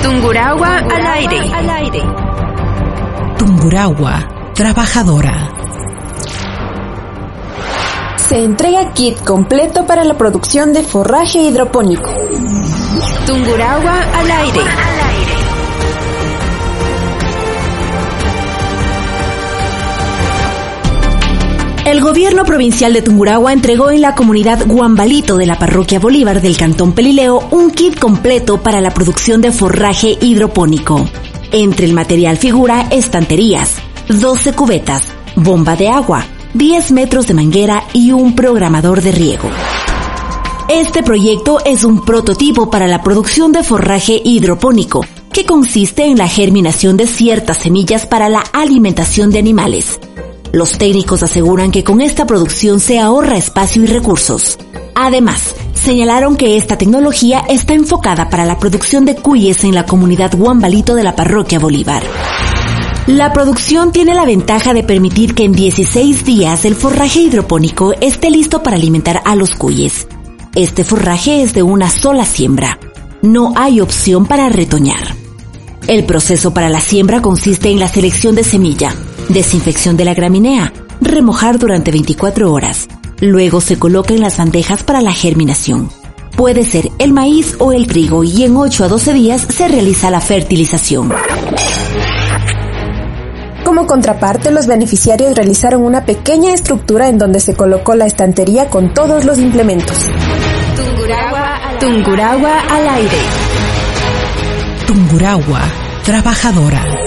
Tungurahua al aire. Tungurahua, trabajadora. Se entrega kit completo para la producción de forraje hidropónico. Tungurahua al aire. El gobierno provincial de Tungurahua entregó en la comunidad Guambalito de la parroquia Bolívar del cantón Pelileo un kit completo para la producción de forraje hidropónico. Entre el material figura estanterías, 12 cubetas, bomba de agua, 10 metros de manguera y un programador de riego. Este proyecto es un prototipo para la producción de forraje hidropónico, que consiste en la germinación de ciertas semillas para la alimentación de animales. Los técnicos aseguran que con esta producción se ahorra espacio y recursos. Además, señalaron que esta tecnología está enfocada para la producción de cuyes en la comunidad Guambalito de la parroquia Bolívar. La producción tiene la ventaja de permitir que en 16 días el forraje hidropónico esté listo para alimentar a los cuyes. Este forraje es de una sola siembra. No hay opción para retoñar. El proceso para la siembra consiste en la selección de semilla, desinfección de la gramínea, remojar durante 24 horas. Luego se coloca en las bandejas para la germinación. Puede ser el maíz o el trigo y en 8 a 12 días se realiza la fertilización. Como contraparte, los beneficiarios realizaron una pequeña estructura en donde se colocó la estantería con todos los implementos. Tungurahua al aire. Tungurahua, trabajadora.